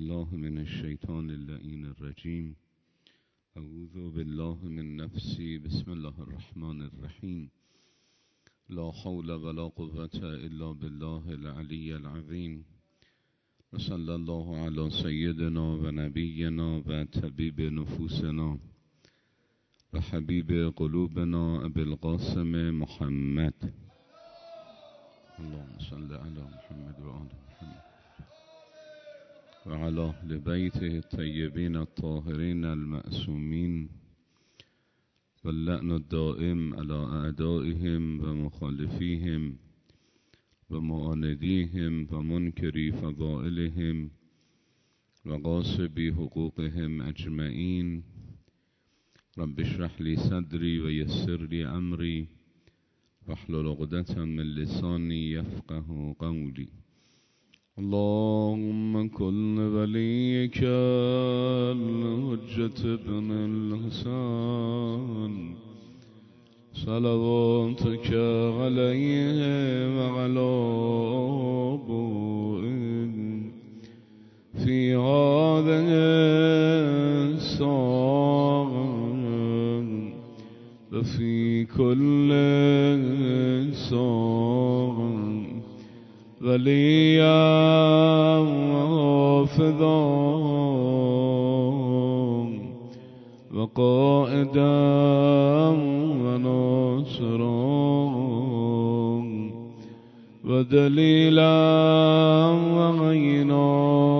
بالله من الشیطان اللعین الرجیم. اعوذ بالله من نفسی. بسم الله الرحمن الرحیم. لا حول ولا قوة الا بالله العلی العظیم. وصلی الله علی سیدنا و نبینا و طبیب نفوسنا و حبیب قلوبنا ابی القاسم محمد. اللهم صل علی محمد و آل محمد و علی اهل بیته الطیبین الطاهرین المعصومین و اللعن الدائم علی اعدائهم و مخالفیهم و معاندیهم و منکری فضائلهم و غاصبی حقوقهم اجمعین. رب اشرح لی صدری و یسر لی امری واحلل عقدة من لسانی یفقه قولی. اللهم كن وليك الحجة ابن الحسن صلواتك عليه وعلى أبوه في هذه الساعة وفي كل ساعة وليا وحافظا وقائدا وناصرا ودليلا وعينا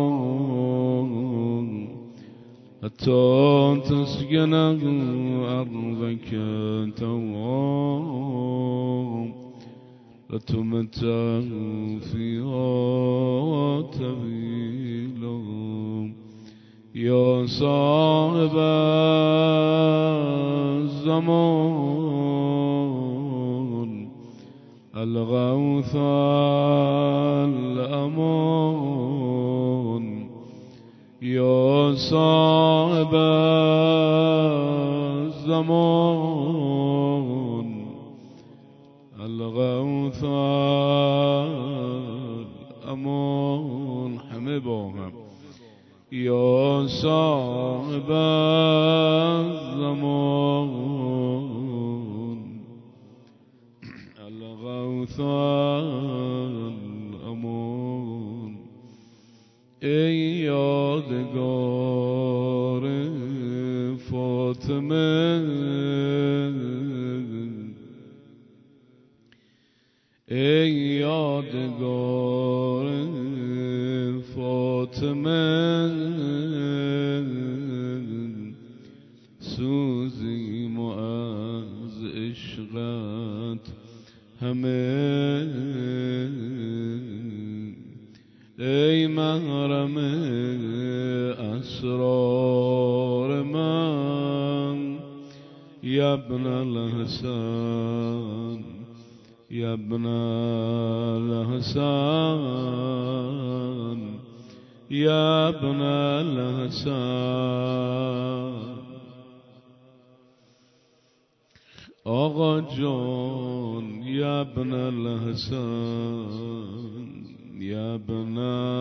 حتى تسكن أرضك توعا وتمتع فيها طويلا. يا صاحب الزمان الغوث الأمان. يا صاحب الزمان الغوث الأمان. همه با هم. یا صاحب الزمان الغوث الأمان. ای یادگار فاطمه، ای یادگار فاطمه، سوزیم از عشقت همه. ای محرم اسرار من، یا ابن الحسن، یا ابن الحسن، یا ابن الحسن. آقا جان یا ابن الحسن، یا ابن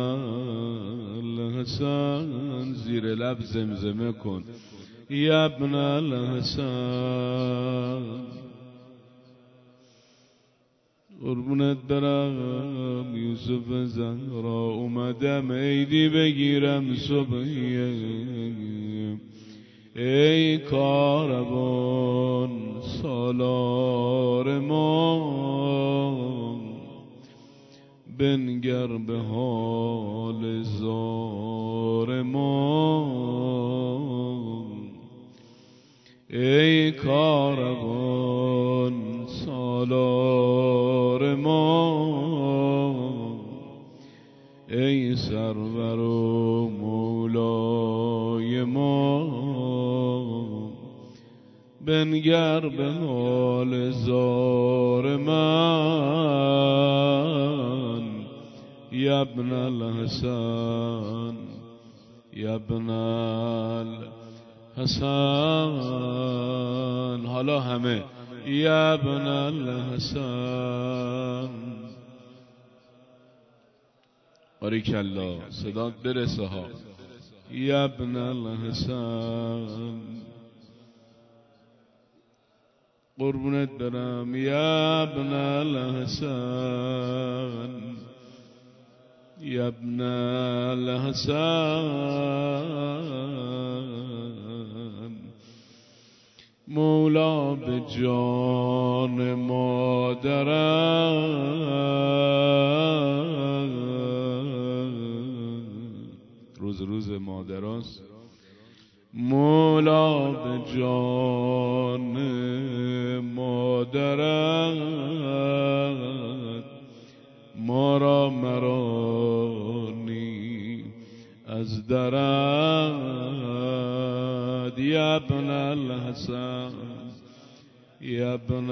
الحسن. زیر لب زمزمه کن. یا ابن الحسن. قربونت برم یوسف زهرا، اومدم عیدی بگیرم صبحیه. ای کاروان سالار ما، بنگر به حال زار ما. ای کاروان سالار ما، ای سرور و مولای ما، بنگر به حال زار من. یا ابن الحسن، یا ابن الحسن. حالا همه. یا ابن الحسن. باریکالله، صدات برسه ها. يا ابن الحسن قربونت برم يا ابن الحسن يا ابن الحسن مولا به جان مادرم روز مادراست مولا به جان مادرت ما را مرانی از درد یا ابن الحسن یا ابن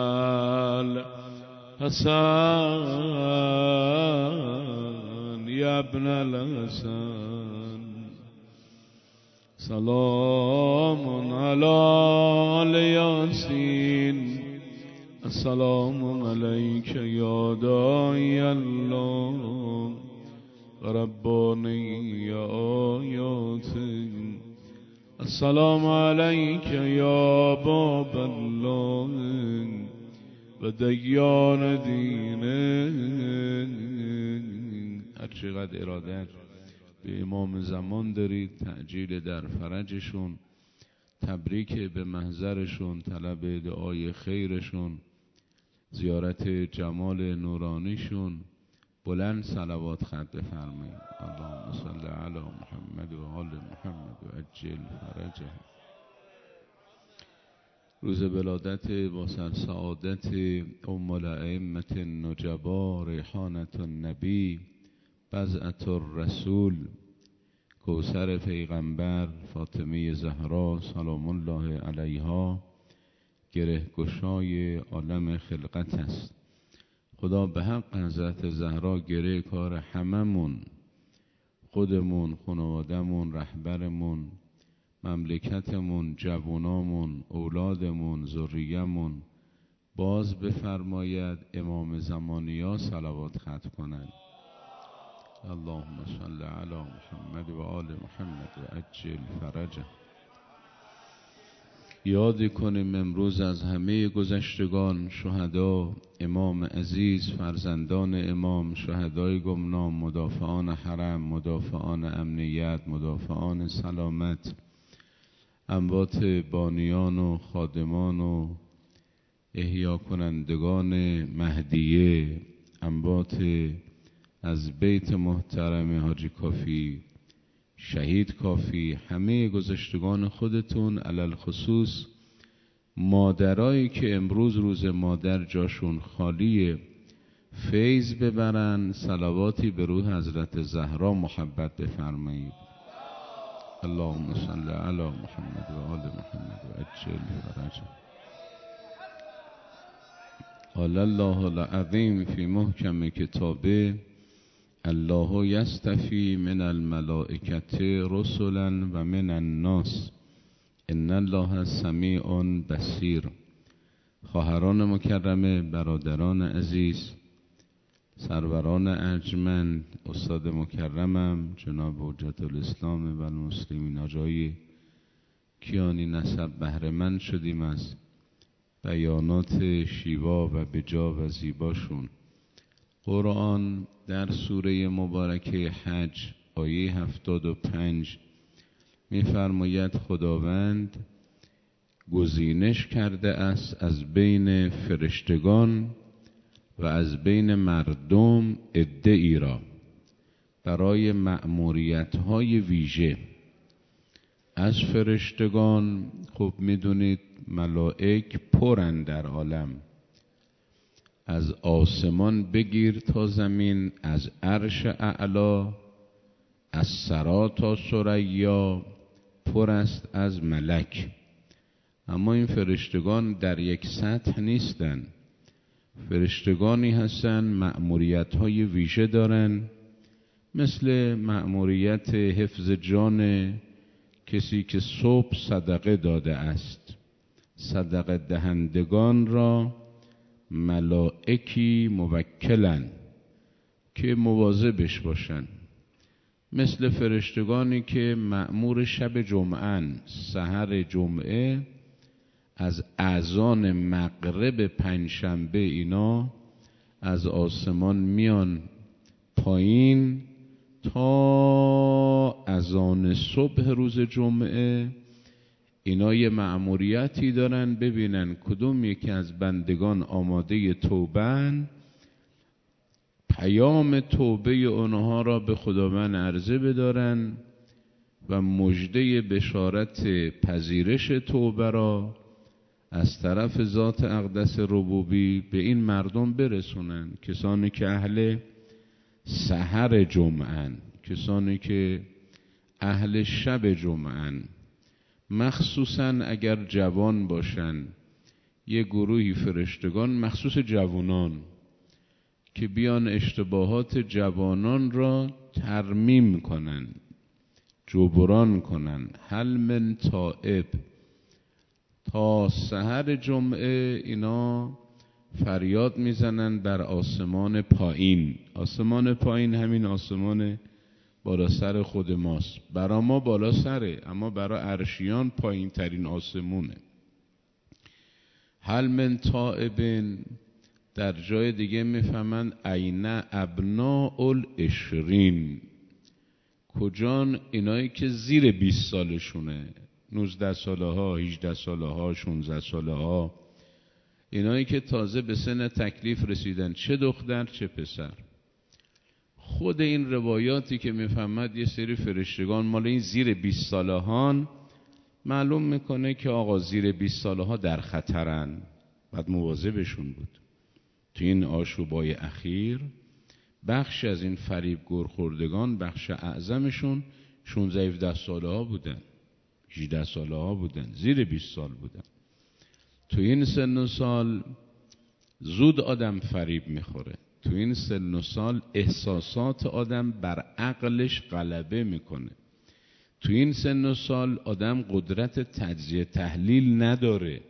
الحسن یا ابن الحسن سلام علی یاسین السلام علیک یا داعی الله و ربانی آیات السلام علیک یا باب الله و دیان دینه. هر چقدر ارادت به امام زمان دارید، تعجیل در فرجشون، تبریک به محضرشون، طلب دعای خیرشون، زیارت جمال نورانیشون، بلند صلوات خط بفرمایید. اللهم صل علی محمد و آل محمد و عجل فرجه. روز ولادت با سعادت ام الائمه النجبا، ریحانة النبی، بضعة الرسول، کوثر پیغمبر، فاطمه زهرا سلام الله علیها، گره گشای عالم خلقت است. خدا به حق حضرت زهرا گره کار هممون، خودمون، خانوادمون، رهبرمون، مملکتمون، جوانامون، اولادمون، ذریه‌مون باز بفرماید. امام زمانی‌ها صلوات ختم کنند. اللهم صل علی محمد و آل محمد و عجل فرجه. یاد کنیم امروز از همه گذشتگان، شهدا، امام عزیز، فرزندان امام، شهدای گمنام، مدافعان حرم، مدافعان امنیت، مدافعان سلامت، اموات بانیان و خادمان و احیا کنندگان مهدیه، اموات از بیت محترم حاجی کافی، شهید کافی، همه گذشتگان خودتون، علل خصوص مادرایی که امروز روز مادر جاشون خالیه، فیض ببرن، صلواتی به روح حضرت زهرا محبت بفرمایید. اللهم صل علی محمد و آل محمد و عجل فرجه. قال الله العظیم فی محکم کتابه الله یستفی من الملائکة رسلا و من الناس ان الله سمیع بصیر. خواهران مکرمه، برادران عزیز، سروران ارجمند، استاد مکرمم جناب حجت الاسلام و المسلمین آجای کیانی نسب بهره‌مند شدیم از بیانات شیوا و بجا و زیباشون. قرآن در سوره مبارکه حج آیه 75 می‌فرماید خداوند گزینش کرده است از بین فرشتگان و از بین مردم عده‌ای را برای مأموریت‌های ویژه. از فرشتگان خب می‌دونید ملائک پرند در عالم، از آسمان بگیر تا زمین، از عرش اعلا، از ثری تا ثریا پر است از ملک. اما این فرشتگان در یک سطح نیستن، فرشتگانی هستن مأموریت‌های ویژه دارن، مثل مأموریت حفظ جان کسی که صبح صدقه داده است. صدقه دهندگان را ملائکی موکلن که مواظبش باشن. مثل فرشتگانی که مأمور شب جمعه، سحر جمعه از اذان مغرب پنجشنبه اینا از آسمان میان پایین تا اذان صبح روز جمعه. اینا یه مأموریتی دارن ببینن کدوم یکی از بندگان آماده توبه‌اند، پیام توبه اونها را به خداوند عرضه بدارن و مژده بشارت پذیرش توبه را از طرف ذات اقدس ربوبی به این مردم برسونن. کسانی که اهل سحر جمعن، کسانی که اهل شب جمعن، مخصوصا اگر جوان باشن، یه گروهی فرشتگان مخصوص جوانان که بیان اشتباهات جوانان را ترمیم کنن، جبران کنن. هل من تائب. تا سحر جمعه اینا فریاد میزنن بر آسمان پایین. آسمان پایین همین آسمان بالا سر خود ماست. برا ما بالا سره، اما برا عرشیان پایین ترین آسمونه. هل من تائبین. در جای دیگه میفهمند عین ابناء العشرین، کجان اینایی که زیر 20 سالشونه، 19 ساله ها، 18 ساله ها، 16 ساله ها، اینایی که تازه به سن تکلیف رسیدن، چه دختر چه پسر. خود این روایاتی که میفهمد یه سری فرشتگان مال این زیر 20 ساله هان، معلوم میکنه که آقا زیر 20 ساله ها در خطرن، باید مواظبشون بود. تو این آشوبای اخیر بخش از این فریبگور خوردگان، بخش اعظمشون 16-17 ساله ها بودن، 18 ساله ها بودن، زیر 20 سال بودن. تو این سن و سال زود آدم فریب میخوره. تو این سن و سال احساسات آدم بر عقلش غلبه میکنه. تو این سن و سال آدم قدرت تجزیه تحلیل نداره،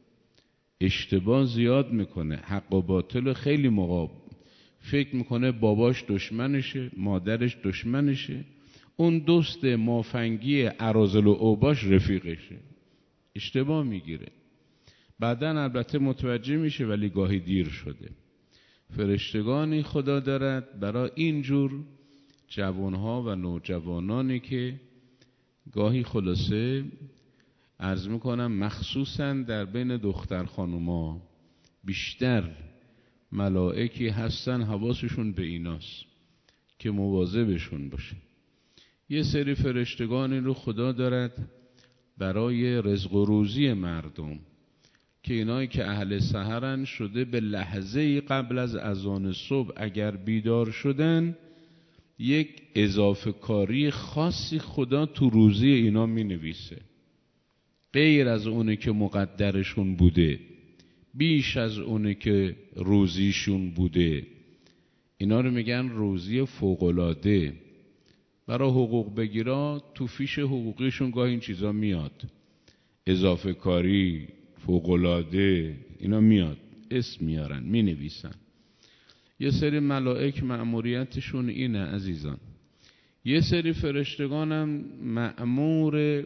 اشتباه زیاد میکنه، حق و باطل خیلی موقع فکر میکنه باباش دشمنشه، مادرش دشمنشه، اون دوست مافنگی اراذل و اوباش رفیقشه، اشتباه میگیره. بعدن البته متوجه میشه ولی گاهی دیر شده. فرشتگانی خدا دارد برای اینجور جوانها و نوجوانانی که گاهی خلاصه عرض میکنم مخصوصا در بین دختر خانوما بیشتر ملائکی هستن حواسشون به ایناست که مواظبشون باشه. یه سری فرشتگانی رو خدا دارد برای رزق و روزی مردم که اینایی که اهل سحرن شده به لحظه قبل از اذان صبح اگر بیدار شدن یک اضافه کاری خاصی خدا تو روزی اینا می نویسه، غیر از اونه که مقدرشون بوده، بیش از اونه که روزیشون بوده. اینا رو میگن روزی فوق‌العاده. برای حقوق بگیرا تو فیش حقوقیشون گاهی این چیزا میاد، اضافه کاری، فوق‌العاده، اینا میاد، اسم میارن، می نویسن. یه سری ملائک مأموریتشون اینه عزیزان. یه سری فرشتگانم مأمور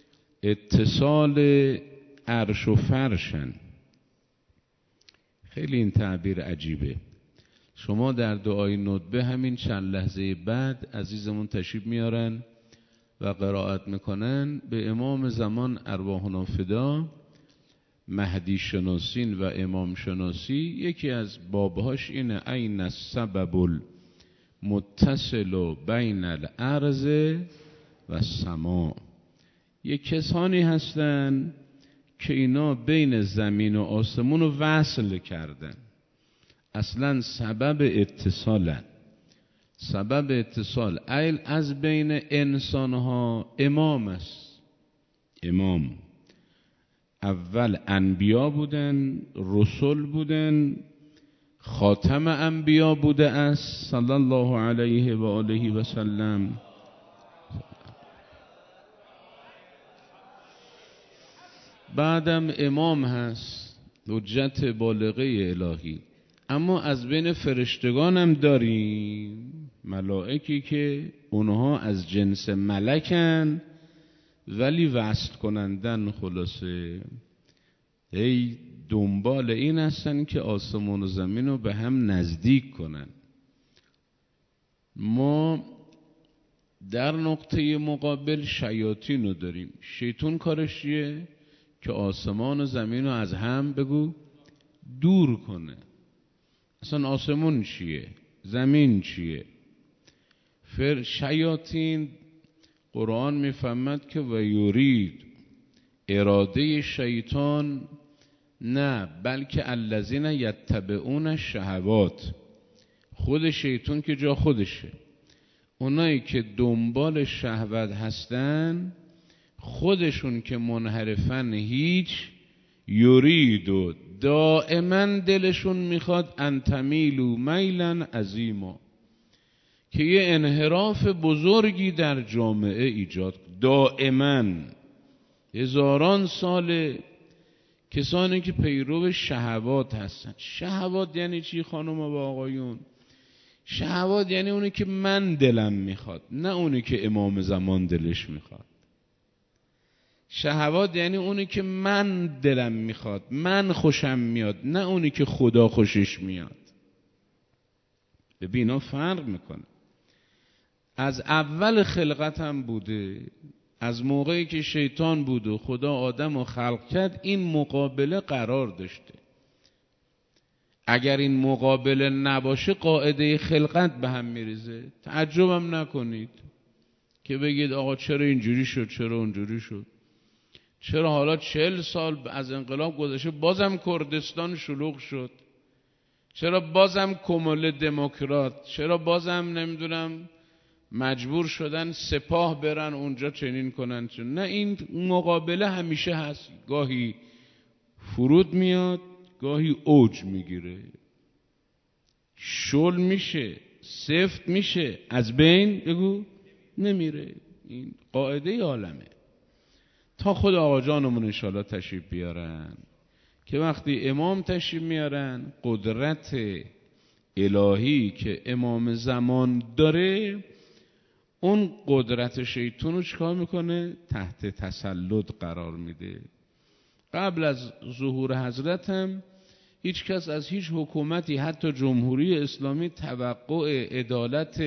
اتصال عرش و فرشن. خیلی این تعبیر عجیبه. شما در دعای ندبه همین چند لحظه بعد عزیزمون تشریف میارن و قرائت میکنن به امام زمان ارواحنا فدا، مهدی شناسین و امام شناسی. یکی از بابهاش اینه این السبب المتصل بین الارض و السماء. یک کسانی هستن که اینا بین زمین و آسمون رو وصل کردن، اصلا سبب اتصالن. سبب اتصال از بین انسانها امام است. امام اول انبیا بودن، رسول بودن، خاتم انبیا بوده است صلی الله علیه و آله و سلم. بعدم امام هست، حجت بالغه الهی. اما از بین فرشتگان هم داریم ملائکی که اونها از جنس ملکن ولی وصل کنندن، خلاصه ای دنبال این هستن که آسمان و زمین رو به هم نزدیک کنن. ما در نقطه مقابل شیاطین رو داریم. شیطان کارش چیه؟ که آسمان و زمین رو از هم بگو دور کنه. اصلا آسمان چیه؟ زمین چیه؟ شیاطین قرآن میفهمد که و یورید، اراده شیطان نه، بلکه الذین یتبعون الشهوات، خود شیطان که جا خودشه، اونایی که دنبال شهوت هستن خودشون که منحرفن هیچ، یورید و دائما دلشون میخواد انتمیلو میلن عظیما، که یه انحراف بزرگی در جامعه ایجاد. دائما هزاران سال کسانی که پیرو شهوات هستن. شهوات یعنی چی خانم و آقایون؟ شهوات یعنی اونی که من دلم میخواد، نه اونی که امام زمان دلش میخواد. شهوات یعنی اونی که من دلم میخواد، من خوشم میاد، نه اونی که خدا خوشش میاد. ببین اینا فرق میکنه. از اول خلقت هم بوده، از موقعی که شیطان بود و خدا آدم رو خلق کرد این مقابله قرار داشته. اگر این مقابله نباشه قاعده خلقت به هم میریزه. تعجبم نکنید که بگید آقا چرا اینجوری شد، چرا اونجوری شد، چرا حالا 40 سال از انقلاب گذشته بازم کردستان شلوغ شد، چرا بازم کمول دموکرات، چرا بازم نمیدونم مجبور شدن سپاه برن اونجا چنین کنن. نه، این مقابله همیشه هست، گاهی فرود میاد گاهی اوج میگیره، شل میشه، سفت میشه، از بین بگو نمیره. این قاعده عالمه. تا خود آقا جانمون انشاءالله تشریف بیارن که وقتی امام تشریف میارن قدرت الهی که امام زمان داره اون قدرت شیطان رو چکار میکنه؟ تحت تسلط قرار میده. قبل از ظهور حضرت هم هیچ کس از هیچ حکومتی حتی جمهوری اسلامی توقع عدالت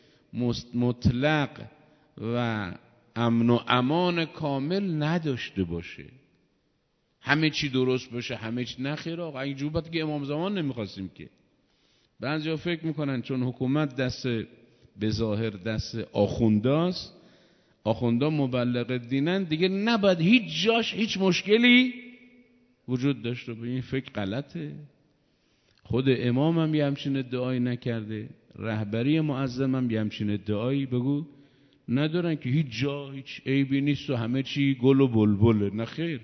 مطلق و امن و امان کامل نداشته باشه، همه چی درست باشه، همه چی. نخیر آقا، این جوبت که امام زمان نمیخواستیم که. بعضیا فکر میکنن چون حکومت دست به ظاهر دست آخونداست، آخوندا مبلغ دینن، دیگه نباید هیچ جاش هیچ مشکلی وجود داشته. به این فکر غلطه. خود امام هم یه همچین ادعایی نکرده، رهبری معظم هم یه همچین ادعایی بگو ندارن که هیچ جا هیچ عیبی نیست و همه چی گل و بلبله. نه خیر،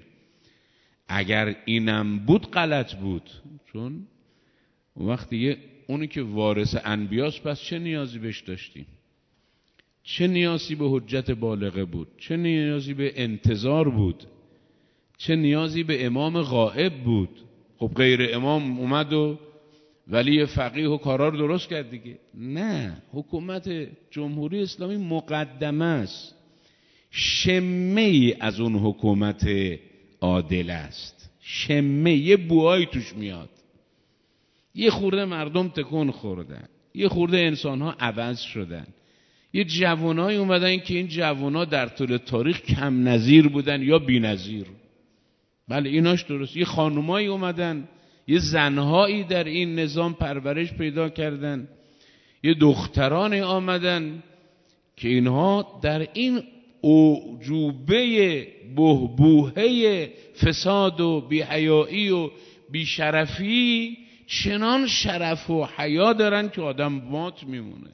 اگر اینم بود غلط بود، چون وقتی اونی که وارث انبیاست پس چه نیازی بهش داشتیم؟ چه نیازی به حجت بالغه بود؟ چه نیازی به انتظار بود؟ چه نیازی به امام غائب بود؟ خب غیر امام اومد و ولی فقیه و کارا رو درست کرد دیگه. نه، حکومت جمهوری اسلامی مقدمه است، شمه ای از اون حکومت عادل است. شمه، یه بوهایی توش میاد، یه خورده مردم تکون خوردن، یه خورده انسان‌ها عوض شدن، یه جوانایی اومدن که این جوانا در طول تاریخ کم نظیر بودن یا بی نظیر. بله ایناش درست. یه خانومایی اومدن، یه زنهایی در این نظام پرورش پیدا کردن، یه دخترانی آمدن که اینها در این اعجوبه بحبوحه فساد و بی‌حیایی و بی‌شرفی چنان شرف و حیا دارن که آدم مات میمونه.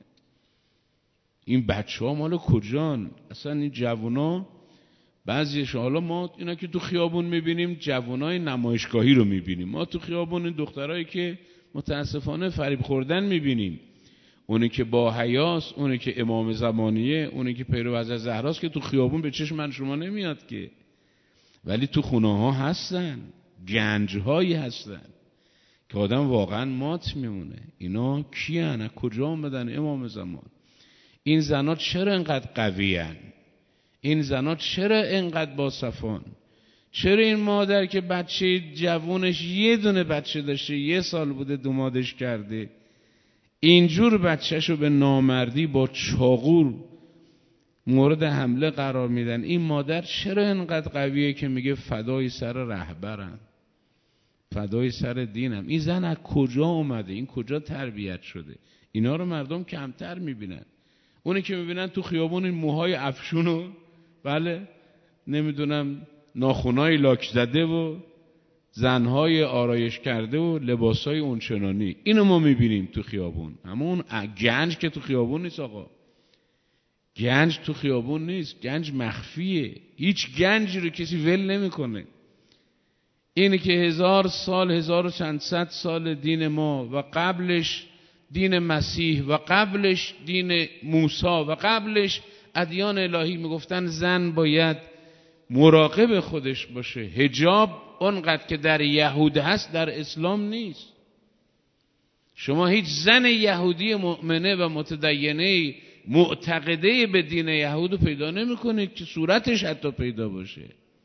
این بچه ها مال کجان؟ اصلا این جوونا بعضیش، حالا ما اینا که تو خیابون میبینیم جوانای نمایشگاهی رو میبینیم، ما تو خیابون این دخترایی که متاسفانه فریب خوردن میبینیم. اونی که با حیاست، اونی که امام زمانیه، اونی که پیرو حضرت زهراست که تو خیابون به چشم من شما نمیاد که، ولی تو خونه ها هستن، گنج هایی هستن که آدم واقعا مات میمونه. اینا کیان؟ از کجا آمدن امام زمان؟ این زنا چرا اینقدر قویان؟ این زنا چرا اینقدر باصفان؟ چرا این مادر که بچه جوونش یه دونه بچه داشته، 1 سال بوده دومادش کرده، اینجور بچهشو به نامردی با چاقو مورد حمله قرار میدن؟ این مادر چرا اینقدر قویه که میگه فدای سر رهبرم، فدای سر دینم؟ این زن از کجا اومده؟ این کجا تربیت شده؟ اینا رو مردم کمتر میبینن. اونی که میبینن تو خیابون این موهای افشونو، بله، نمیدونم ناخونای لاک زده و زنهای آرایش کرده و لباسای اونچنانی، اینو ما میبینیم تو خیابون. اما اون گنج که تو خیابون نیست آقا. گنج تو خیابون نیست، گنج مخفیه. هیچ گنجی رو کسی ول نمیکنه. اینه که 1000 سال، 1000 و چند صد سال دین ما و قبلش دین مسیح و قبلش دین موسی و قبلش ادیان الهی میگفتن زن باید مراقب خودش باشه. حجاب اونقدر که در یهود هست در اسلام نیست. شما هیچ زن یهودی مؤمنه و متدینه معتقده به دین یهود رو پیدا نمی کنید که صورتش حتی پیدا باشه.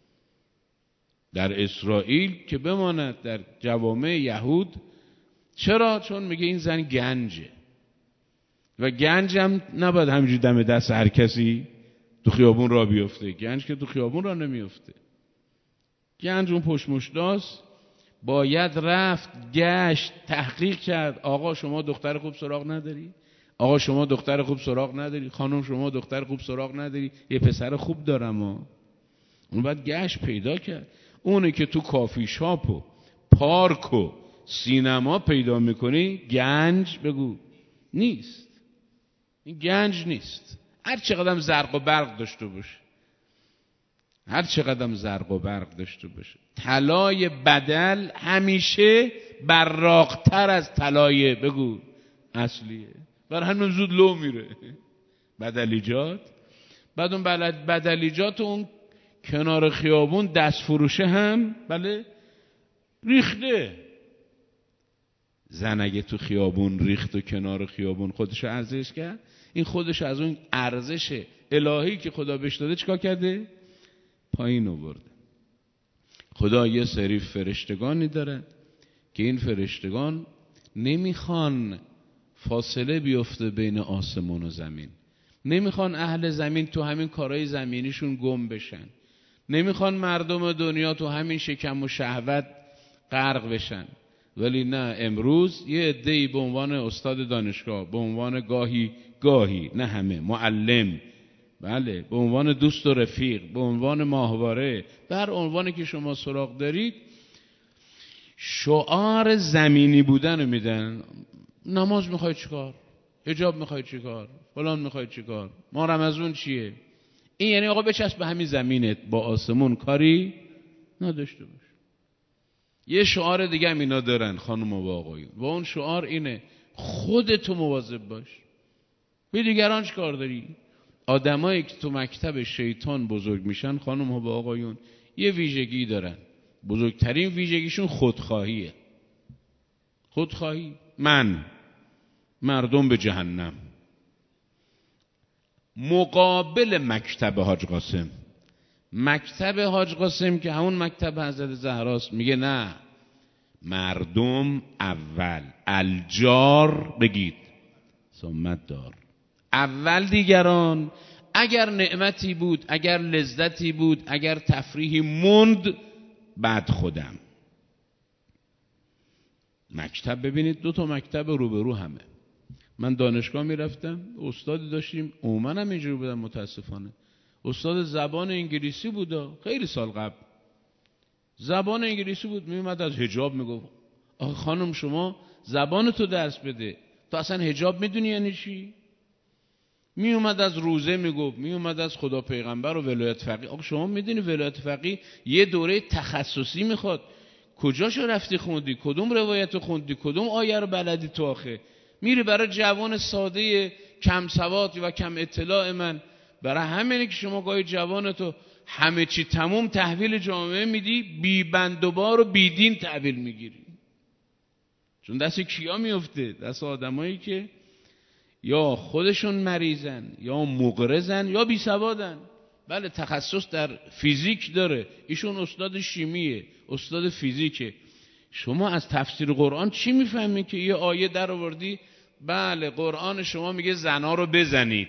در اسرائیل که بماند، در جوامع یهود. چرا؟ چون میگه این زن گنجه و گنج هم نباید همینجوری دم دست هر کسی تو خیابون را بیفته. گنج که تو خیابون را نمیفته. گنج اون پشت مشتاست، باید رفت گشت تحقیق کرد. آقا شما دختر خوب سراغ نداری؟ آقا شما دختر خوب سراغ نداری؟ خانم شما دختر خوب سراغ نداری؟ یه پسر خوب دارم ها. اون باید گشت پیدا کرد. اونه که تو کافی شاپ و پارک و سینما پیدا میکنی، گنج بگو نیست. این گنج نیست. هر چقدر زرق و برق داشته باشه، هر چقدر زرق و برق داشته باشه، طلای بدل همیشه براقتر از طلای بگو اصلیه. برای همین زود لو میره بدلیجات. بعد اون بدلیجات اون کنار خیابون دست فروشه هم بله ریخته. زن اگه تو خیابون ریخت و کنار خیابون خودشو ارزش کرد، این خودش از اون ارزش الهی که خدا بهش داده چیکار کرده؟ پایین آورده. خدا یه سری فرشتگانی داره که این فرشتگان نمیخوان فاصله بیفته بین آسمون و زمین. نمیخوان اهل زمین تو همین کارهای زمینیشون گم بشن. نمیخوان مردم دنیا تو همین شکم و شهوت غرق بشن. ولی نه، امروز یه عده‌ای به عنوان استاد دانشگاه، به عنوان گاهی نه همه معلم، بله، به عنوان دوست و رفیق، به عنوان ماهواره، بر عنوانی که شما سراغ دارید، شعار زمینی بودن رو میدن. نماز میخوای چیکار؟ حجاب میخوای چیکار؟ فلان میخوای چیکار؟ ما رمضان چیه؟ این یعنی آقا بچسب به همین زمینت، با آسمون کاری نداشته باش. یه شعار دیگه هم اینا دارن خانم و آقایون، و اون شعار اینه: خودتو مواظب باش. به دیگران چه کار داری؟ آدمایی که تو مکتب شیطان بزرگ میشن خانم و آقایون یه ویژگی دارن. بزرگترین ویژگیشون خودخواهیه. خودخواهی. مردم به جهنم. مقابل مکتب حاج قاسم. مکتب حاج قاسم که همون مکتب حضرت زهراست میگه نه، مردم اول، الجار بگید ثم دار. اول دیگران. اگر نعمتی بود، اگر لذتی بود، اگر تفریحی موند، بعد خودم. مکتب ببینید 2 مکتب روبرو همه. من دانشگاه میرفتم، استادی داشتیم، عموما هم اینجوری بودن متاسفانه. استاد زبان انگلیسی بود، خیلی سال قبل زبان انگلیسی بود، میومد از حجاب میگفت آخه خانم شما زبان تو درس بده، تو اصلا حجاب میدونی یعنی چی؟ میومد از روزه میگفت، میومد از خدا پیغمبر و ولایت فقیه. آخه شما میدونی ولایت فقیه یه دوره تخصصی میخواد. کجاشو رفتی خوندی؟ کدوم روایت خوندی؟ کدوم آیه رو بلدی تو؟ آخه میری برای جوان ساده کم سواد و کم اطلاع من. برای همینه که شما گاهی جوانتو همه چی تموم تحویل جامعه میدی، بی بند و بار و بی دین تحویل میگیری. چون دست کیا میفته؟ دست آدمایی که یا خودشون مریضن یا مغرضن یا بی سوادن. بله تخصص در فیزیک داره، ایشون استاد شیمیه، استاد فیزیکه. شما از تفسیر قرآن چی میفهمی که یه آیه در آوردی؟ بله قرآن شما میگه زنا رو بزنید،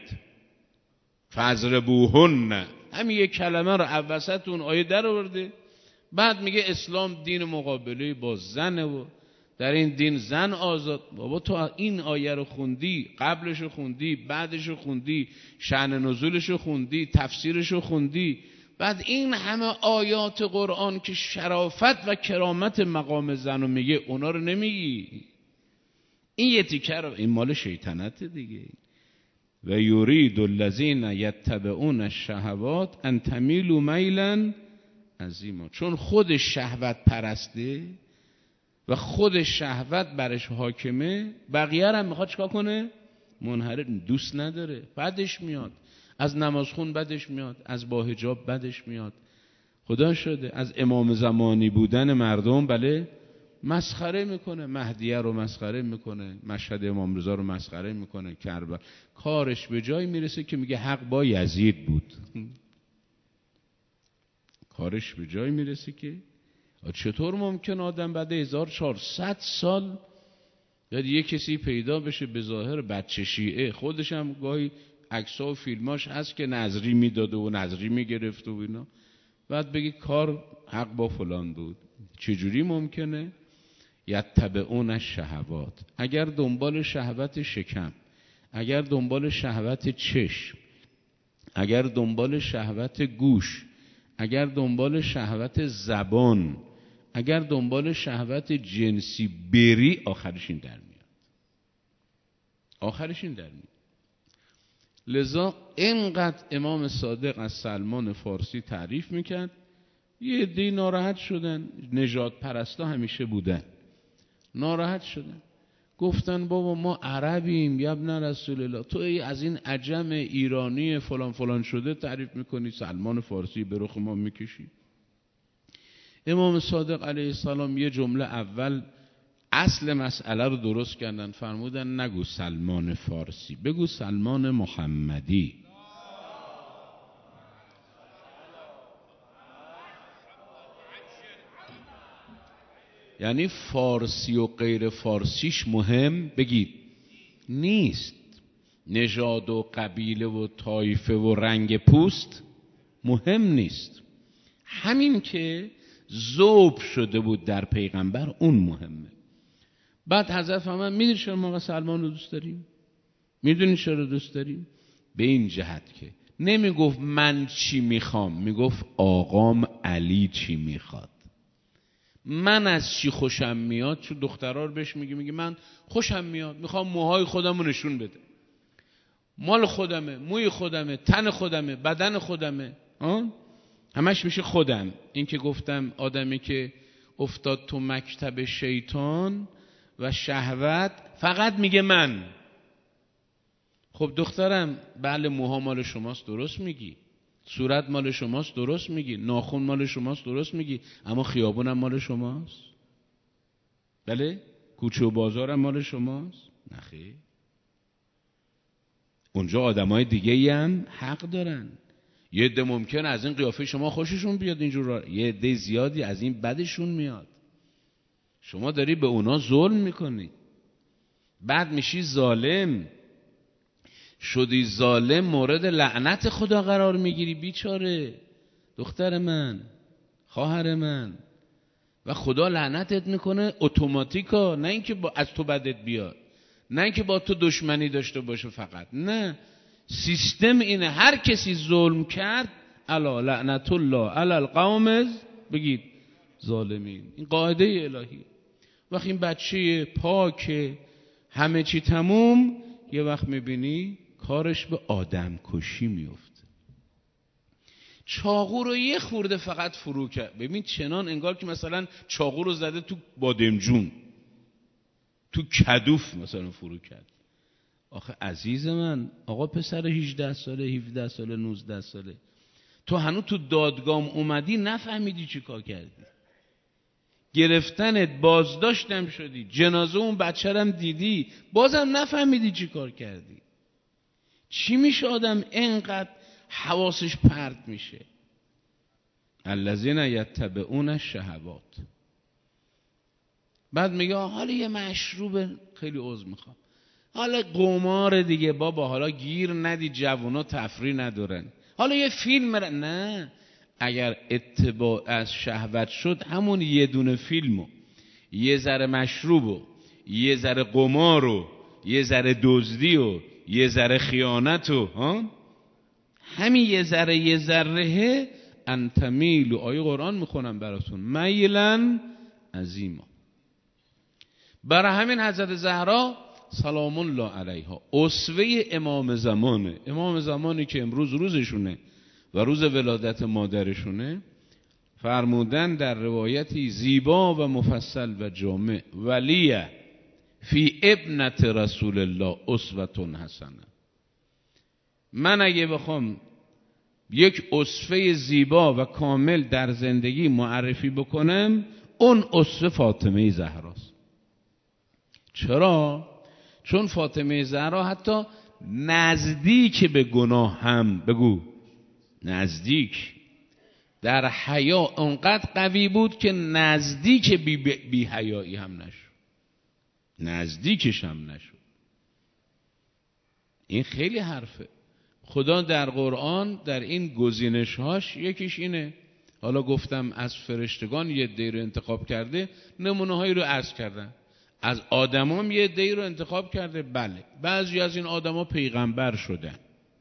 فضربوهن، همین یک کلمه رو وسط اون آیه در آورده. بعد میگه اسلام دین مقابله با زنه و در این دین زن آزاد. بابا تو این آیه رو خوندی، قبلش رو خوندی، بعدش رو خوندی، شأن نزولش رو خوندی، تفسیرش رو خوندی، بعد این همه آیات قرآن که شرافت و کرامت مقام زن رو میگه اونا رو نمیگی. این یه تیکه رو، این مال شیطنت دیگه. و یرید الذین یتبعون الشهوات ان تمیلوا میلا عظیما. چون خود شهوت پرسته و خود شهوت برش حاکمه، بقیه هم میخواد چیکار کنه؟ منحرف. دوست نداره، بدش میاد، از نمازخون بدش میاد، از با حجاب بدش میاد. خدا شده از امام زمانی بودن مردم بله مسخره میکنه، مهدیه رو مسخره میکنه، مشهد امام رضا رو مسخره میکنه، کربلا. کارش به جای میرسه که میگه حق با یزید بود. کارش به جای میرسه که چطور ممکن آدم بعد 1400 سال یاد یه کسی پیدا بشه به ظاهر بچه شیعه، خودش هم گاهی عکس‌ها و فیلماش هست که نظری میداده و نظری میگرفت و اینا، بعد بگی کار حق با فلان بود. چجوری ممکنه؟ یتبعون الشهوات. اگر دنبال شهوت شکم، اگر دنبال شهوت چشم، اگر دنبال شهوت گوش، اگر دنبال شهوت زبان، اگر دنبال شهوت جنسی بری، آخرش این در میاد. آخرش این در میاد. لذا اینقدر امام صادق از سلمان فارسی تعریف میکرد، یه عده ناراحت شدن. نژاد پرستا همیشه بودن، ناراحت شدن، گفتن بابا ما عربیم یا ابن رسول الله، تو از این عجم ایرانی فلان فلان شده تعریف میکنی، سلمان فارسی به رخ ما میکشی. امام صادق علیه السلام یه جمله اول اصل مسئله رو درست کردن، فرمودن نگو سلمان فارسی، بگو سلمان محمدی. یعنی فارسی و غیر فارسیش مهم بگید نیست، نژاد و قبیله و طایفه و رنگ پوست مهم نیست، همین که ذوب شده بود در پیغمبر اون مهمه. بعد حضرت فرمودن میدونی چرا ما سلمان رو دوست داریم؟ میدونی چرا دوست داریم؟ به این جهت که نمیگفت من چی میخوام، میگفت آقام علی چی میخواد. من از چی خوشم میاد، چون دخترها رو بهش میگه من خوشم میاد میخوام موهای خودم رو نشون بده، مال خودمه، موی خودمه، تن خودمه، بدن خودمه، همش میشه خودم. این که گفتم آدمی که افتاد تو مکتب شیطان و شهوت فقط میگه من. خب دخترم بله موها مال شماست درست میگی، صورت مال شماست درست میگی، ناخن مال شماست درست میگی، اما خیابونم مال شماست؟ بله؟ کوچه و بازارم مال شماست؟ نخیر. اونجا آدمای دیگه هم حق دارن. یه عده ممکن از این قیافه شما خوششون بیاد اینجور، یه عده زیادی از این بدشون میاد. شما داری به اونا ظلم میکنی، بعد میشی ظالم. شدی ظالم مورد لعنت خدا قرار میگیری. بیچاره دختر من، خواهر من، و خدا لعنتت میکنه اتوماتیکا، نه اینکه از تو بدت بیاد، نه اینکه با تو دشمنی داشته باشه فقط، نه، سیستم اینه هر کسی ظلم کرد الا لعنت الله علی القوم بگید ظالمین. این قاعده الهی. وقتی این بچه پاک همه چی تموم، یه وقت میبینی کارش به آدم کشی میفته. چاقو رو یه خورده فقط فرو کرد، ببین چنان انگار که مثلا چاقو رو زده تو بادمجون، تو کدوف مثلا فرو کرد. آخه عزیز من، آقا پسر 18 ساله 17 ساله 19 ساله، تو هنوز تو دادگام اومدی نفهمیدی چی کار کردی. گرفتنت بازداشتم شدی، جنازه اون بچه هم دیدی، بازم نفهمیدی چی کار کردی. چی میشه آدم اینقدر حواسش پرت میشه؟ الذین یتبعون الشهوات. بعد میگه حالا یه مشروب، خیلی عذر میخوام، حالا قمار دیگه بابا، حالا گیر ندی، جوونا تفریح ندارن، حالا یه فیلم نه. اگر اتباع از شهوت شد، همون یه دونه فیلمو، یه ذره مشروبو، یه ذره قمارو، یه ذره دزدی و یه ذره خیانتو، همین یه ذره انتمیل. و آیه قرآن میخونم براتون، میلن عظیما. برای همین حضرت زهرا سلام الله علیها اسوه امام زمانه. امام زمانی که امروز روزشونه و روز ولادت مادرشونه، فرمودن در روایتی زیبا و مفصل و جامع، ولیه فی ابنت رسول الله اسوه حسنه. من اگه بخوام یک اسوه زیبا و کامل در زندگی معرفی بکنم، اون اسوه فاطمه زهراست. چرا؟ چون فاطمه زهرا حتی نزدیک به گناه هم، بگو نزدیک، در حیا اونقدر قوی بود که نزدیک بی حیایی هم نشد، نزدیکش هم نشد. این خیلی حرفه. خدا در قرآن در این گزینش‌هاش یکیش اینه. حالا گفتم از فرشتگان یه عده‌ای رو انتخاب کرده، نمونه‌هایی رو عرض کردم. از آدمام یه عده‌ای رو انتخاب کرده، بله. بعضی از این آدما پیغمبر شدن.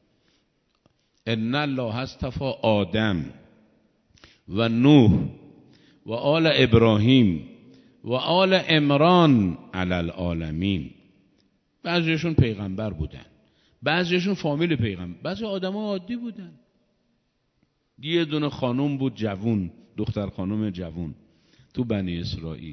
ان الله اصطفى آدم و نوح و آل ابراهیم و آل عمران علی العالمین. بعضیشون پیغمبر بودن، بعضیشون فامیل پیغمبر، بعضی آدما عادی بودن. یه دونه خانم بود جوون، دختر خانم جوون تو بنی اسرائیل.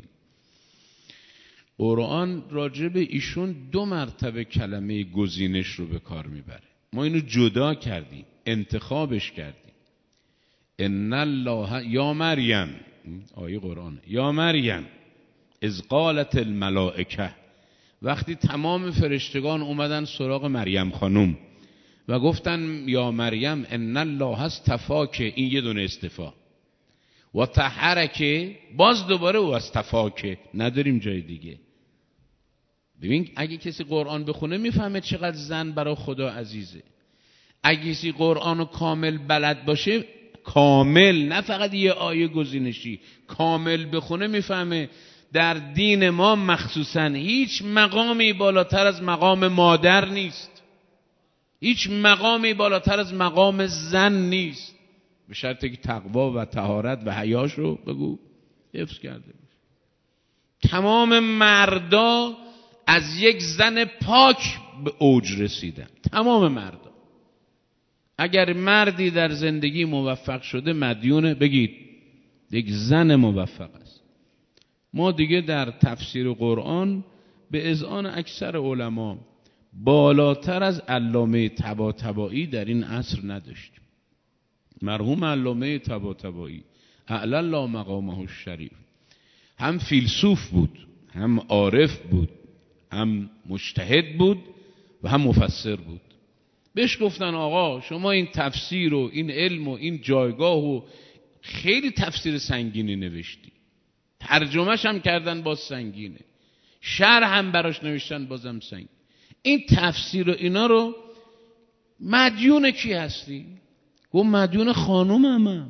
قرآن راجع به ایشون 2 مرتبه کلمه گزینش رو به کار میبره. ما اینو جدا کردیم، انتخابش کردیم. ان الله یا مریم، آیه قرآن، یا مریم اذ قالت الملائکه، وقتی تمام فرشتگان اومدن سراغ مریم خانم و گفتن یا مریم ان الله اصطفاک، این یه دونه استفا، و طهرک، باز دوباره و اصطفاک، نداریم جای دیگه. ببین اگه کسی قرآن بخونه میفهمه چقدر زن برای خدا عزیزه. اگه کسی قرآن کامل بلد باشه، کامل، نه فقط یه آیه گزینشی، کامل بخونه، میفهمه در دین ما مخصوصا هیچ مقامی بالاتر از مقام مادر نیست، هیچ مقامی بالاتر از مقام زن نیست، به شرطی که تقوا و طهارت و حیاش رو بگو حفظ کرده باشه. تمام مردا از یک زن پاک به اوج رسیدن، تمام مردا. اگر مردی در زندگی موفق شده مدیونه، بگید یک زن موفق است. ما دیگه در تفسیر قرآن به اذعان اکثر علما بالاتر از علامه طباطبایی در این عصر نداشتیم. مرحوم علامه طباطبایی اعلی الله مقامه الشریف هم فیلسوف بود، هم عارف بود، هم مجتهد بود و هم مفسر بود. بهش گفتن آقا شما این تفسیر و این علم و این جایگاه و خیلی تفسیر سنگینی نوشتی، ترجمهش هم کردن باز سنگینه، شرح هم براش نوشتن بازم سنگین، این تفسیر و اینا رو مدیون کی هستی؟ گفت مدیون خانومم.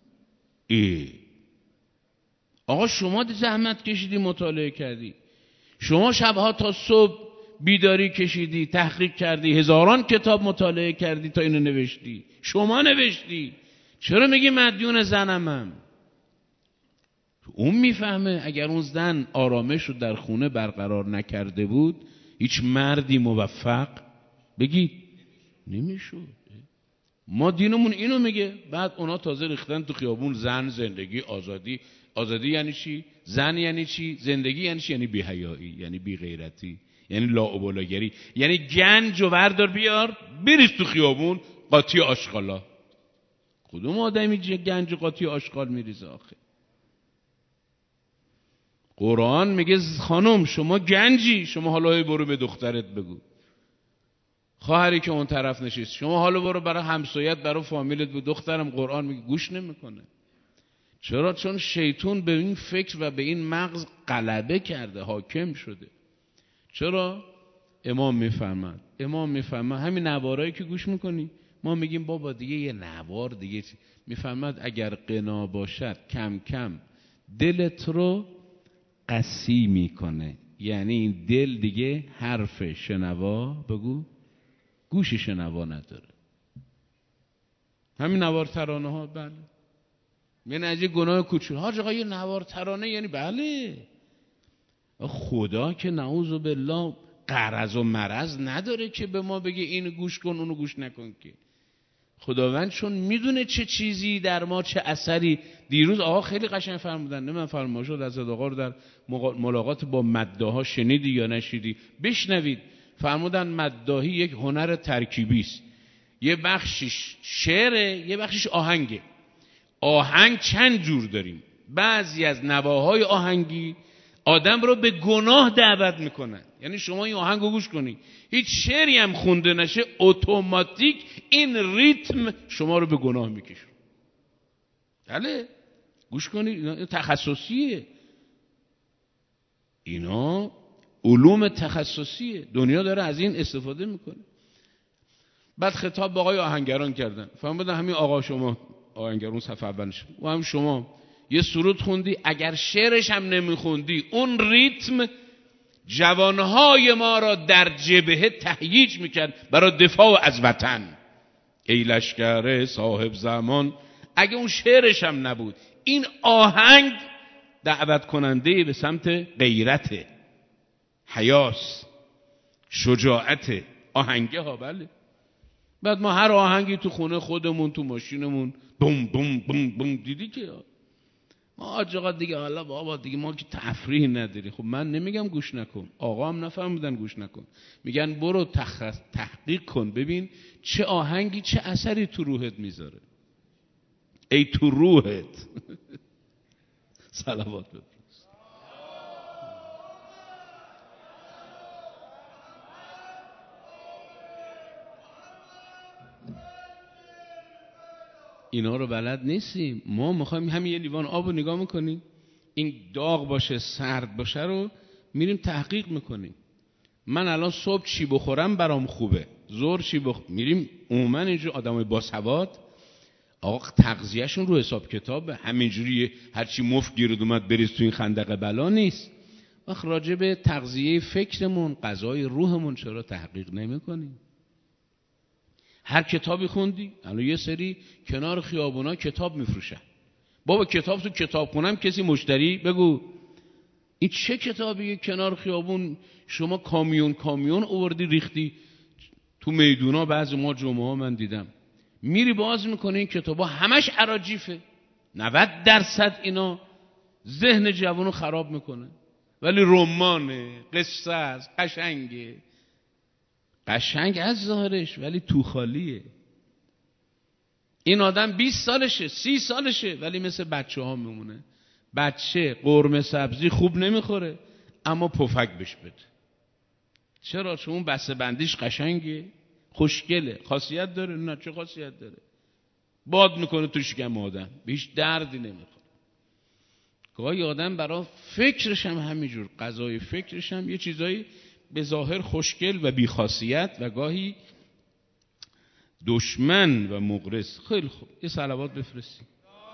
آقا شما زحمت کشیدی، مطالعه کردی، شما شبها تا صبح بیداری کشیدی، تحقیق کردی، هزاران کتاب مطالعه کردی تا اینو نوشتی، شما نوشتی، چرا میگی مدیون زنمم؟ اون میفهمه اگر اون زن آرامش رو در خونه برقرار نکرده بود، هیچ مردی موفق بگید نمیشد. ما دینمون اینو میگه، بعد اونا تازه ریختن تو خیابون زن، زندگی، آزادی. آزادی یعنی چی؟ زن یعنی چی؟ زندگی یعنی چی؟ یعنی بی حیایی، یعنی بی غیرتی، یعنی لاابالاگری، یعنی گنج و بردار بیار بریز تو خیابون قاطی آشغالا. کدوم آدمی گنج و قاطی آشغال میریزه آخه؟ قرآن میگه خانم شما گنجی، شما حالا برو به دخترت بگو. خواهری که اون طرف نشست، شما حالا برو برای همسایت، برای فامیلت به دخترم. قرآن میگه گوش نمیکنه. چرا؟ چون شیطان به این فکر و به این مغز غلبه کرده، حاکم شده. چرا؟ امام میفهمد همین نوارایی که گوش میکنی، ما میگیم بابا دیگه یه نوار دیگه، میفهمد اگر غنا باشد کم کم دلت رو قسی میکنه. یعنی این دل دیگه حرف شنوا بگو گوش شنوا نداره. همین نوار ترانه ها، بله، یعنی از یه گناه کوچولو حاج آقا یه نوار ترانه، یعنی بله، خدا که نعوذ بالله غرض و مرض نداره که به ما بگه اینو گوش کن اونو گوش نکن. که خداوند چون میدونه چه چیزی در ما چه اثری. دیروز آقا خیلی قشنگ فرمودن، نه من فرما شد از آقا رو در ملاقات با مداحا شنیدی یا نشیدی؟ بشنوید. فرمودن مداحی یک هنر ترکیبی است، یه بخشش شعره، یه بخشش آهنگه. آهنگ چند جور داریم. بعضی از نواهای آهنگی آدم رو به گناه دعوت میکنن. یعنی شما این آهنگ رو گوش کنی، هیچ شعری هم خونده نشه، اتوماتیک این ریتم شما رو به گناه میکشه. بله گوش کنی، اینا تخصصیه، اینا علوم تخصصیه، دنیا داره از این استفاده میکنه. بعد خطاب به آقای آهنگران کردن، فهمیدن همین آقا شما آهنگرون صف اولش و هم شما یه سرود خوندی، اگر شعرش هم نمیخوندی اون ریتم جوانهای ما را در جبهه تهییج میکرد برای دفاع از وطن. ای لشکر صاحب زمان، اگه اون شعرش هم نبود، این آهنگ دعوت کننده به سمت غیرت، حیاس، شجاعت. آهنگه ها، بله. بعد ما هر آهنگی تو خونه خودمون تو ماشینمون بوم بوم بوم بوم دیدی که ما آجاقا دیگه، حالا بابا دیگه ما که تفریح نداری. خب من نمیگم گوش نکن، آقا هم نفهمیدن گوش نکن، میگن برو تحقیق کن ببین چه آهنگی چه اثری تو روحت میذاره. ای تو روحت صلوات بفرست. اینا رو بلد نیستیم. ما میخوایم همین یه لیوان آب رو نگاه میکنیم، این داغ باشه سرد باشه رو میریم تحقیق میکنیم. من الان صبح چی بخورم برام خوبه، ظهر چی میریم عموما اینجور آدمای باسواد آقا تغذیه‌شون رو حساب کتابه، همینجوری هرچی مفت گیرد اومد بریز تو این خندق بلا نیست. وقت راجع به تغذیه فکرمون، غذای روحمون چرا تحقیق نمی‌کنیم؟ هر کتابی خوندی، الان یه سری کنار خیابونا کتاب میفروشن. بابا کتاب تو کتابخونم کسی مشتری بگو این چه کتابیه کنار خیابون شما کامیون آوردی ریختی تو میدونا؟ بعضی ما جمعه ها من دیدم میری باز میکنه این کتابا همش اراجیفه. 90% اینا ذهن جوانو خراب میکنه، ولی رمانه، قصه است، قشنگه، قشنگ از ظاهرش ولی تو خالیه. این آدم 20 سالشه 30 سالشه ولی مثل بچه ها میمونه. بچه قرمه سبزی خوب نمیخوره اما پفک بهش بده. چرا؟ چون اون بسته بندیش قشنگه، خوشگله، خاصیت داره. نه چه خاصیت داره؟ باد میکنه تو شکم آدم، به هیچ دردی نمیخوره. گاهی آدم برای فکرش هم همینجور، غذای فکرش هم یه چیزایی به ظاهر خوشگل و بیخاصیت و گاهی دشمن و مغرض. خیلی خوب، یه صلوات بفرستیم.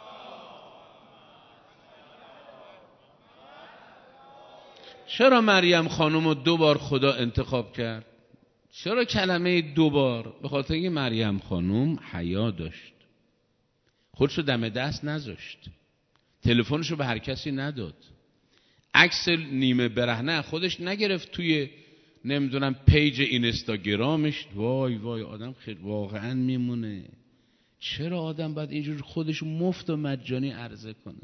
چرا مریم خانم رو 2 بار خدا انتخاب کرد؟ چرا کلمه 2 بار؟ به خاطر اینکه مریم خانم حیا داشت، خودشو دم دست نذاشت، تلفنشو به هر کسی نداد، عکس نیمه برهنه خودش نگرفت توی نمیدونم پیج اینستاگرامش. وای وای آدم خیلی واقعا میمونه. چرا آدم باید اینجور خودش مفت و مجانی عرضه کنه؟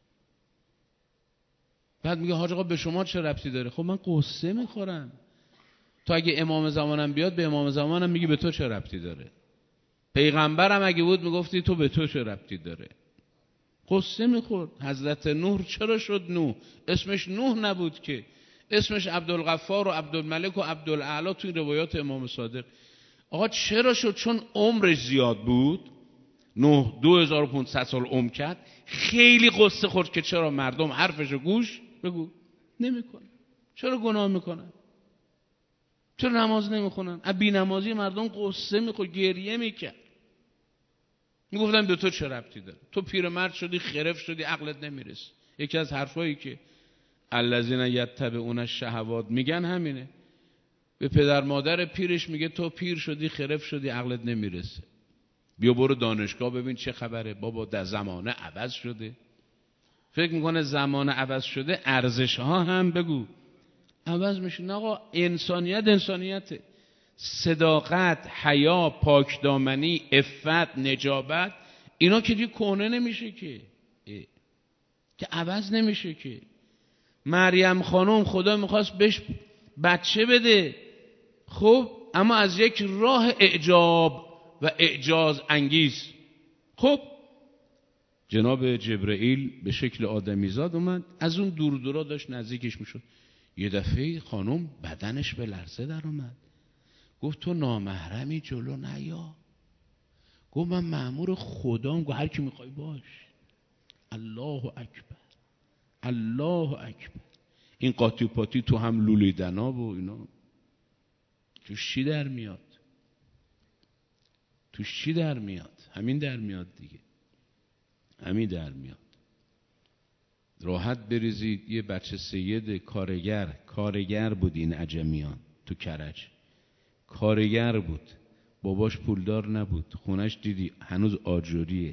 بعد میگه حاج آقا به شما چه ربطی داره؟ خب من قصه میخورم. تو اگه امام زمانم بیاد به امام زمانم میگی به تو چه ربطی داره؟ پیغمبرم اگه بود میگفتی تو به تو چه ربطی داره؟ قصه میخورد. حضرت نوح چرا شد نوح؟ اسمش نوح نبود که، اسمش عبدالغفار و عبدالملک و عبدالاعلی توی روایات امام صادق. آقا چرا شد؟ چون عمرش زیاد بود. نوح 2500 سال عمر کرد. خیلی قصه خورد که چرا مردم حرفشو گوش بگو نمیکنن، چرا گناه میکنن، چرا نماز نمیخونن. بی نمازی مردم قصه میخورد، گریه میکرد، میگفتن به تو چه ربطی داره؟ تو پیرمرد شدی، خرف شدی، عقلت نمیرسه. یکی از حرفایی که الذین یتبعون الشهوات میگن همینه. به پدر مادر پیرش میگه تو پیر شدی، خرف شدی، عقلت نمیرسه، بیا برو دانشگاه ببین چه خبره. بابا در زمانه عوض شده. فکر میکنه زمانه عوض شده ارزش ها هم بگو عوض میشه. نه آقا، انسانیت انسانیته. صداقت، حیا، پاکدامنی، عفت، نجابت، اینا که دیگه کهنه نمیشه که عوض نمیشه که. مریم خانم خدا میخواست بهش بچه بده، خب اما از یک راه اعجاب و اعجاز انگیز. خب جناب جبرئیل به شکل آدمیزاد اومد، از اون دور دورا داشت نزدیکش میشد. یه دفعه خانم بدنش به لرزه در اومد. گفت تو نامحرمی، جلو نیا. گفت من مأمور خدام. گفت هر کی میخوای باش. الله اکبر، الله اکبر. این قاطی پاتی تو هم لولیدنا و اینا توش چی در میاد؟ توش چی در میاد؟ همین در میاد دیگه، همین در میاد. راحت بریزید. یه بچه سید کارگر بود، این عجمیان تو کرج کارگر بود، باباش پولدار نبود، خونش دیدی هنوز آجوریه.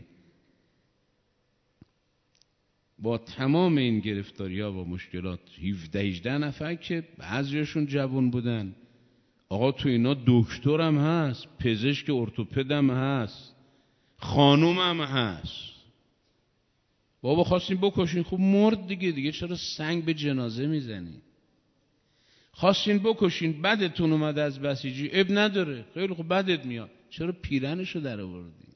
با تمام این گرفتاری‌ها و مشکلات 17-18 نفر که بعضیشون جوان بودن. آقا تو اینا دکترم هست، پزشک ارتوپدم هست، خانومم هست. بابا خواستین بکشین، خب مرد دیگه چرا سنگ به جنازه میزنی؟ خواستین بکشین، بدتون اومد از بسیجی، اب نداره، خیلی خوب بدت میاد، چرا پیرنشو در آوردی؟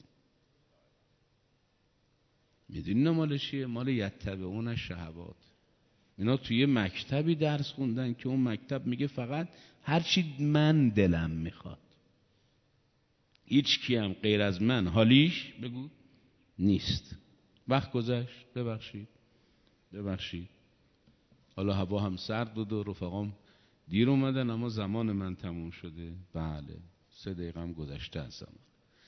میدونی مال چیه؟ مال یتبعون الشهوات. اینا توی مکتبی درس خوندن که اون مکتب میگه فقط هرچی من دلم میخواد، هیچ کیم غیر از من حالیش بگو نیست. وقت گذشت، ببخشید. حالا هوا هم سرد بود و رفقام دیر اومدن، اما زمان من تموم شده. بله 3 دقیقه هم گذشته از زمان.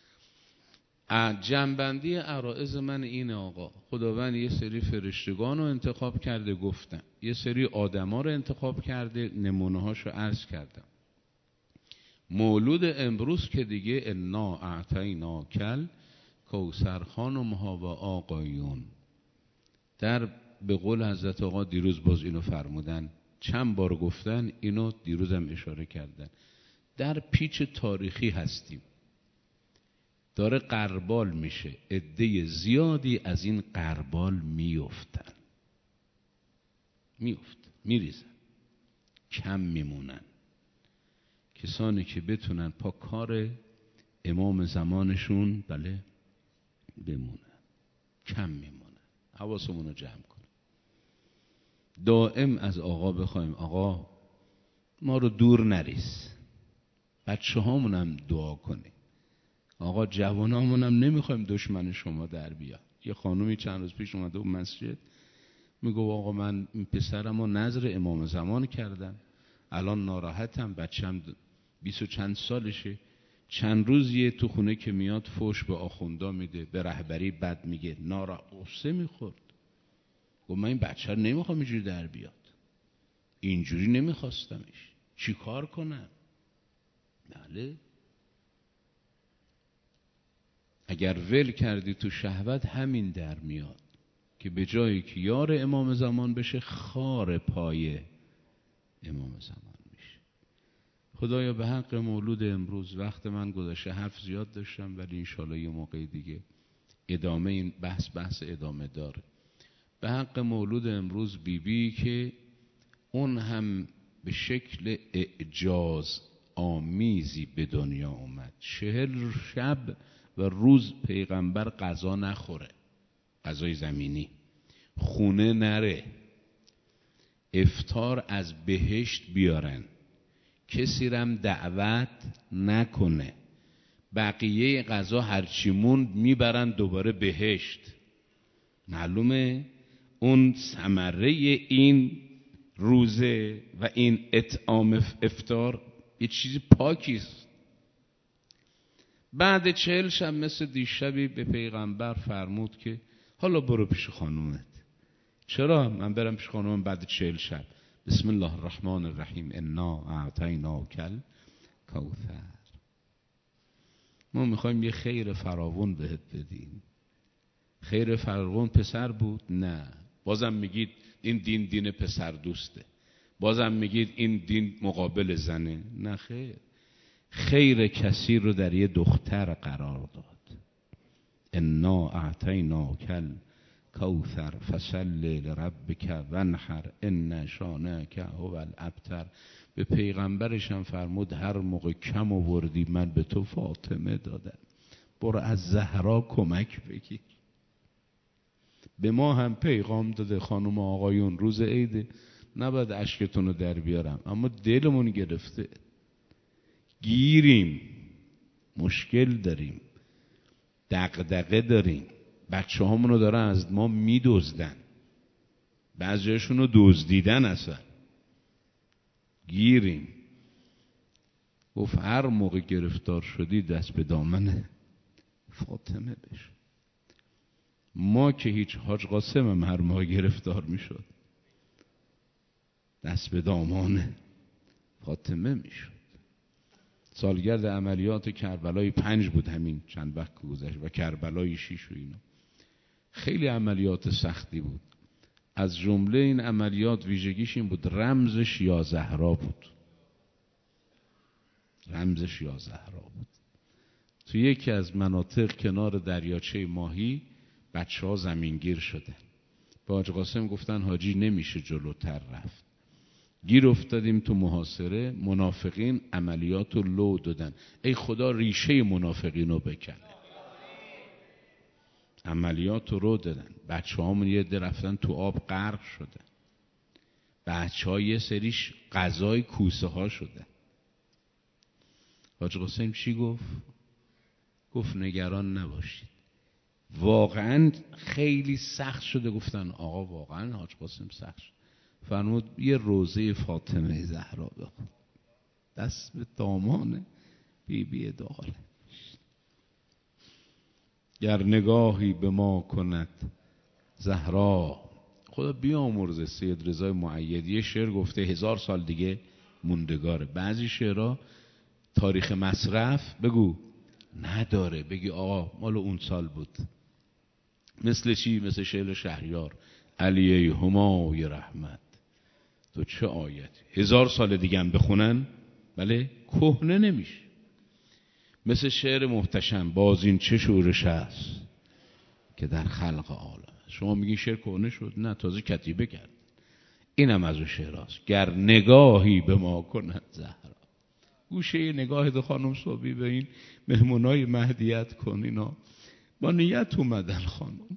جنبندی عرائض من اینه آقا. خداوند یه سری فرشتگان رو انتخاب کرده، گفتم یه سری آدما رو انتخاب کرده، نمونه هاشو عرض کردم. مولود امروز که دیگه انا اعطینا کل کوثر خانم‌ها و آقایون، در به قول حضرت آقا دیروز باز اینو فرمودن، چند بار گفتن اینو، دیروز هم اشاره کردن. در پیچ تاریخی هستیم، داره غربال میشه، عده زیادی از این غربال میفتن، میریزن، کم میمونن. کسانی که بتونن پا کار امام زمانشون بله بمونن، کم میمونن. حواسمون رو جمع کنیم. دائم از آقا بخوایم آقا ما رو دور نریز، بچه هامونم دعا کنیم. آقا جوانامونم نمیخوایم دشمن شما در بیا. یه خانومی چند روز پیش اومده و مسجد میگو آقا من این پسرم رو نظر امام زمان کردم، الان ناراحتم، بچم 20 و چند سالشه، چند روزیه تو خونه که میاد فوش به آخوندا میده، به رهبری بد میگه، قصه میخورد. گفت من این بچه رو نمیخوام اینجوری در بیاد، اینجوری نمیخواستمش، چی کار کنم؟ بله اگر ول کردی تو شهوت همین در میاد که به جایی که یار امام زمان بشه، خار پای امام زمان میشه. خدایا به حق مولود امروز، وقت من گذشته، حرف زیاد داشتم ولی انشالله یه موقع دیگه ادامه این بحث ادامه داره. به حق مولود امروز بیبی که اون هم به شکل اعجاز آمیزی به دنیا اومد، 40 شب و روز پیغمبر غذا نخوره، غذای زمینی. خونه نره، افطار از بهشت بیارن، کسی رم دعوت نکنه، بقیه غذا هرچی موند میبرن دوباره بهشت. معلومه اون ثمره این روزه و این اطعام افطار یه چیز پاکیست. بعد 40 شب مثل دیشبی به پیغمبر فرمود که حالا برو پیش خانومت. چرا من برم پیش خانومم بعد 40 شب؟ بسم الله الرحمن الرحیم انا اعطیناک الکوثر. ما میخوایم یه خیر فراوان بهت بدیم. خیر فراوان پسر بود؟ نه. بازم میگید این دین دین پسر دوسته، بازم میگید این دین مقابل زنه. نه خیر، خیر کثیر رو در یه دختر قرار داد. انا اعطیناک الکوثر فصل لربک وانحر ان شانئک هو الابتر. به پیغمبرش هم فرمود هر موقع کم آوردی من به تو فاطمه دادم، برو از زهرا کمک بگیر. به ما هم پیغام داده خانم آقایون روز عید نباید اشکتون رو در بیارم، اما دلمون گرفته، گیریم، مشکل داریم، دغدغه داریم، بچه همونو دارن از ما میدزدن، بعضیشون رو دزدیدن، اصلا گیریم. گفت هر موقع گرفتار شدی دست به دامن فاطمه بش. ما که هیچ، حاج قاسم هم هر موقع گرفتار میشد دست به دامان فاطمه میشد. سالگرد عملیات کربلای 5 بود همین چند وقت گذشت و کربلای 6 و اینا. خیلی عملیات سختی بود. از جمله این عملیات ویژگیش این بود رمزش یا زهرا بود. رمزش یا زهرا بود. تو یکی از مناطق کنار دریاچه ماهی بچه ها زمینگیر شدن. به حاج قاسم گفتن حاجی نمیشه جلوتر رفت. گیر افتادیم تو محاصره، منافقین عملیات رو لو دادن. ای خدا ریشه منافقین رو بکنه. عملیات رو رو دادن. بچه هامون یه عده رفتن تو آب غرق شدن. بچه ها یه سریش غذای کوسه ها شدن. حاج قاسم چی گفت؟ گفت نگران نباشید. واقعا خیلی سخت شده. گفتن آقا واقعا حاج قاسم سخت شد. فرمود یه روزه فاطمه زهرا بخون، دست به دامان بی بی داله. گر نگاهی به ما کند زهرا. خدا بیامرزه سید رضای مؤیدی یه شعر گفته 1000 سال دیگه موندگاره. بعضی شعرها تاریخ مصرف بگو نداره، بگی آقا مال اون سال بود. مثل چی؟ مثل شعر شهریار علی ای همای رحمت تو چه آیتی. 1000 سال دیگه هم بخونن بله کهنه نمیشه. مثل شعر محتشم باز این چه شورش است که در خلق عالم. شما میگین شعر کهنه شد؟ نه، تازه کتیبه کرد. اینم از اون شعراست. گر نگاهی به ما کند زهرا. گوشه نگاه دو خانم صبحی به این مهمونای مهدیت کن. اینا با نیت اومدن، خانم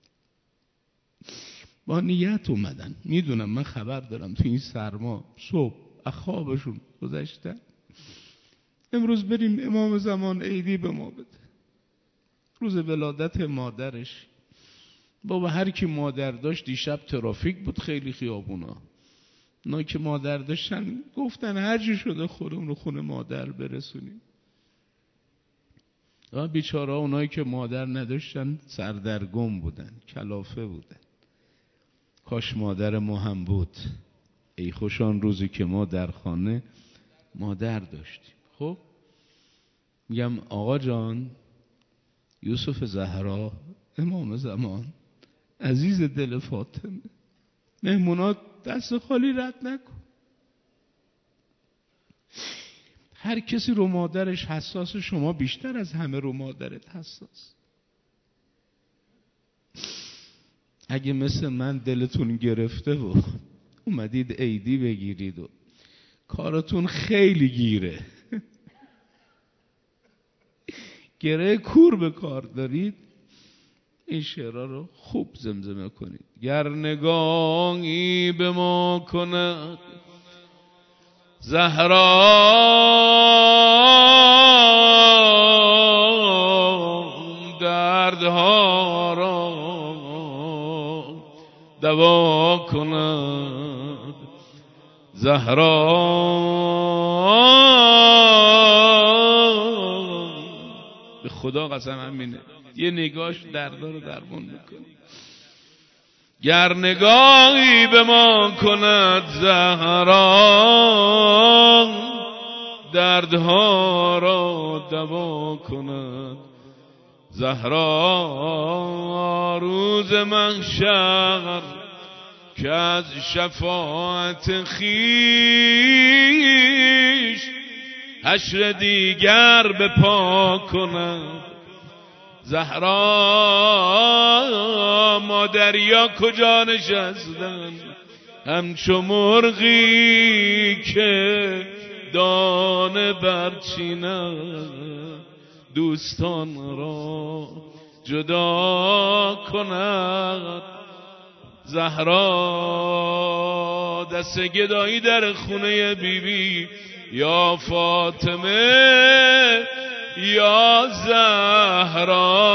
با نیت اومدن. میدونم، من خبر دارم تو این سرما صبح از خوابشون گذشتن. امروز بریم امام زمان عیدی به ما بده، روز ولادت مادرش. بابا هر کی مادر داشت، دیشب ترافیک بود خیلی خیابونا، اونا که مادر داشتن گفتن هر چی شده خودمون رو خونه مادر برسونیم. و بیچاره اونایی که مادر نداشتن سردرگم بودن، کلافه بودن. کاش مادر ما هم بود. ای خوش آن روزی که ما در خانه مادر داشتیم. خب میگم آقا جان یوسف زهرا امام زمان عزیز دل فاطمه، مهمونات دست خالی رد نکن. هر کسی رو مادرش حساس، شما بیشتر از همه رو مادرت حساس. اگه مثل من دلتون گرفته و اومدید عیدی بگیرید و کارتون خیلی گیره، گره کور به کار دارید، این شعرها رو خوب زمزمه کنید. گر نگاهی به ما کند زهرا دردها را دوا کند، زهرا به خدا قسم همینه، یه نگاهش دردا رو درمون میکنه. گر نگاهی به ما کند زهرا دردها را دوا کند، زهرا روز محشر که از شفاعت خویش حشر دیگر به پا کند، زهرا ما دریا کجا نشستن همچو مرغی که دانه برچیند دوستان را جدا کند، زهرا دست گدایی در خونه بیبی یا فاطمه یا زهرا.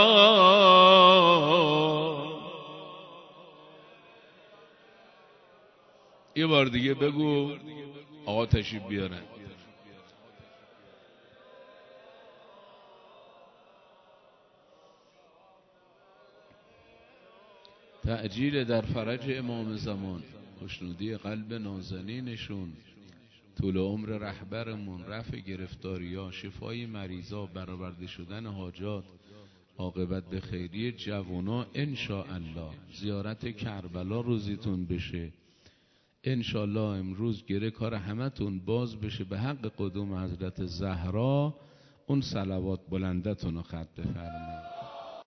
یه بار دیگه بگو آقا تشریف بیارن. تعجیل در فرج امام زمان، خوشنودی قلب نازنینشون، طول عمر رهبرمون، رفع گرفتاری‌ها، شفای مریضا، برآورده شدن حاجات، عاقبت به خیری جوانا انشاءالله. زیارت کربلا روزیتون بشه انشاءالله. امروز گره کار همتون باز بشه به حق قدوم حضرت زهرا. اون صلوات بلندتون رو خط بفرمایید.